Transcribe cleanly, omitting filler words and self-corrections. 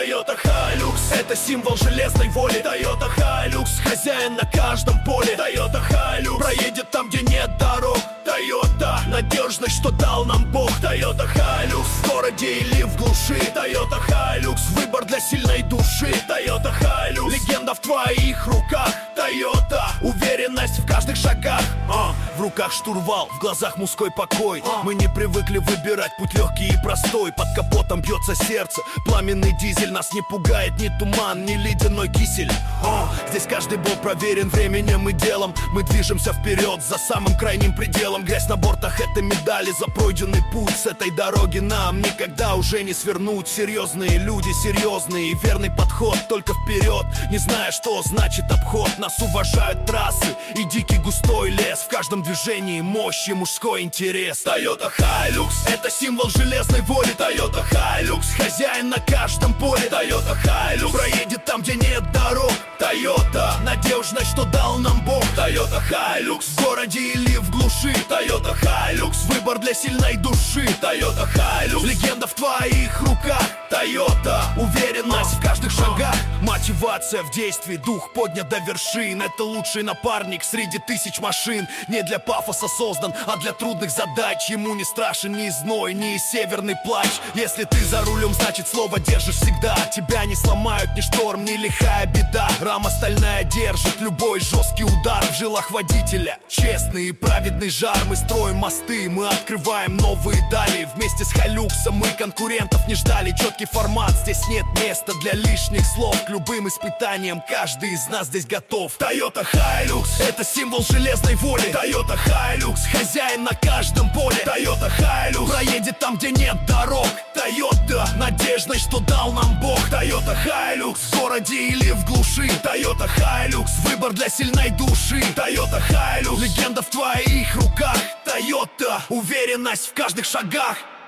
Toyota Hilux — это символ железной воли. Toyota Hilux — хозяин на каждом поле. Toyota Hilux проедет там, где нет дорог. Toyota — надежность, что дал нам Бог. Toyota Hilux в городе или в глуши. Toyota Hilux — выбор для сильной души. Toyota Hilux — легенда в твоих руках. Toyota — уверенность в каждых шагах. В руках штурвал, в глазах мужской покой. Мы не привыкли выбирать путь легкий и простой. Под капотом бьется сердце, пламенный дизель. Нас не пугает ни туман, ни ледяной кисель. Здесь каждый был проверен временем и делом. Мы движемся вперед, за самым крайним пределом. Грязь на бортах — это медали за пройденный путь. С этой дороги нам никогда уже не свернуть. Серьезные люди, серьезный и верный подход. Только вперед, не зная, что значит обход. Нас уважают трассы и дикий густой лес. В каждом движении мощь и мужской интерес. Toyota Hilux — это символ железной воли. Toyota Hilux — хозяин на каждом поле. Toyota Hilux проедет там, где нет дорог. Toyota — надежность, что дал нам Бог. Toyota Hilux в городе или в глуши. Toyota Hilux — выбор для сильной души. Toyota Hilux — легенда в твоих руках. Toyota — уверенность в каждых шагах. Мотивация в действии, дух поднят до вершин. Это лучший напарник среди тысяч машин. Не для пафоса создан, а для трудных задач. Ему не страшен ни зной, ни северный плач. Если ты за рулем, значит слово держишь всегда. Тебя не сломают ни шторм, ни лихая беда. Рама стальная держит любой жесткий удар в жилах водителя. Честный и праведный жар. Мы строим мосты, мы открываем новые дали. Вместе с Hilux мы конкурентов не ждали. Четкий формат, здесь нет места для лишних слов. К любым испытаниям каждый из нас здесь готов. Toyota Hilux — это символ железной воли. Toyota Hilux — хозяин на каждом поле. Toyota Hilux проедет там, где нет дорог. Toyota — надежность, что дал нам Бог. Toyota Hilux в городе или в глуши. Toyota Hilux — выбор для сильной души. Toyota Hilux — легенда в твоих руках. Toyota — уверенность в каждых шагах.